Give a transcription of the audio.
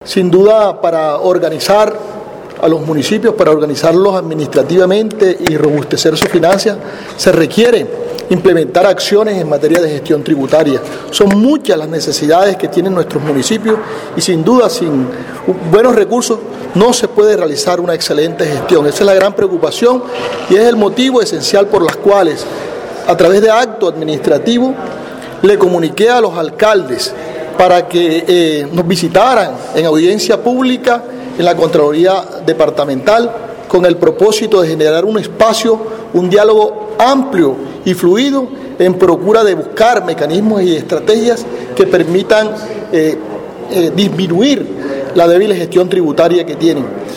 Sin duda, para organizar a los municipios, para organizarlos administrativamente y robustecer sus finanzas, se requiere implementar acciones en materia de gestión tributaria. Son muchas las necesidades que tienen nuestros municipios y sin duda, sin buenos recursos, no se puede realizar una excelente gestión. Esa es la gran preocupación y es el motivo esencial por los cuales, a través de acto administrativo, le comuniqué a los alcaldes para que nos visitaran en audiencia pública en la Contraloría Departamental con el propósito de generar un espacio, un diálogo amplio y fluido en procura de buscar mecanismos y estrategias que permitan disminuir la débil gestión tributaria que tienen.